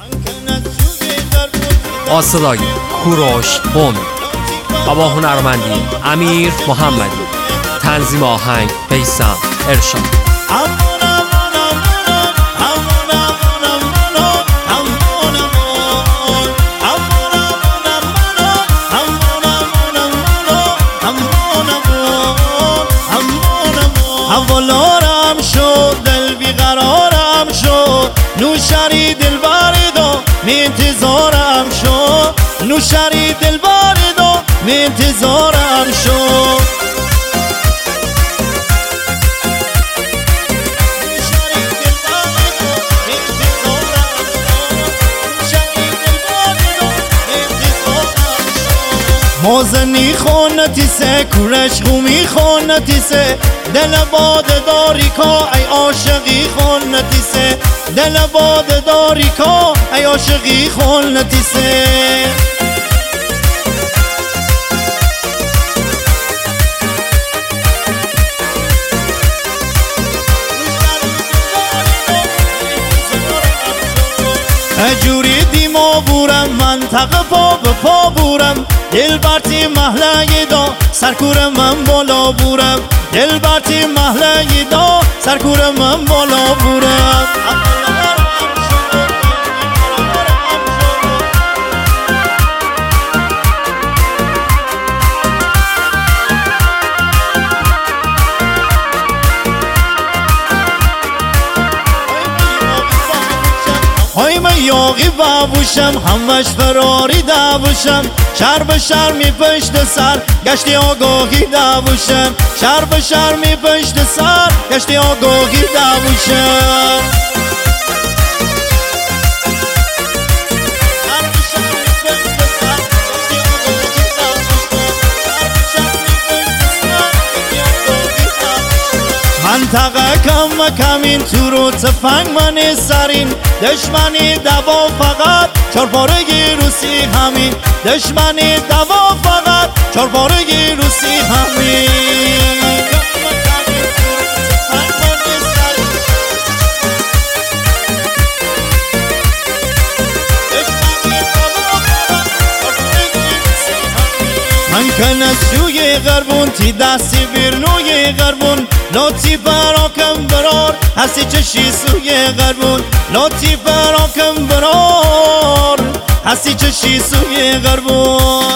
آصدای کوروش بوم و با هنرمندی امیر محمدی، تنظیم آهنگ بیسم ارشاد. حوالارم شد دل بیقرارم شد، نوشری دل باردو می انتظارم شد، نوشری دل باردو می انتظارم شد. موزنی خونتیسه کورش غومی خونتیسه، دل باد داری که ای عاشقی خونتیسه، دل باد داری که ای عاشقی خونتیسه. اجوری دیما بورم منطقه پا به پا بورم، دل برتی محله دا سرکور من بالا بورم، دل برتی محله دا سرکور من بالا بورم. های من یاقی بابوشم همش فراری دابوشم، شهر به شهر می پشت سر گشتی آگاهی دابوشم، شهر به شهر می پشت سر گشتی آگاهی دابوشم. منطقه کم کمین تو رو تفنگ من سرین، دشمنی دوا فقط چارپارگی روسی همین، دشمنی دوا فقط چارپارگی روسی همین. من کنه سوی غربون تی دستی بیرنوی غربون، لاتی براکم برار هستی چشی سوی غربون، لاتی براکم برار هستی چشی سوی غربون.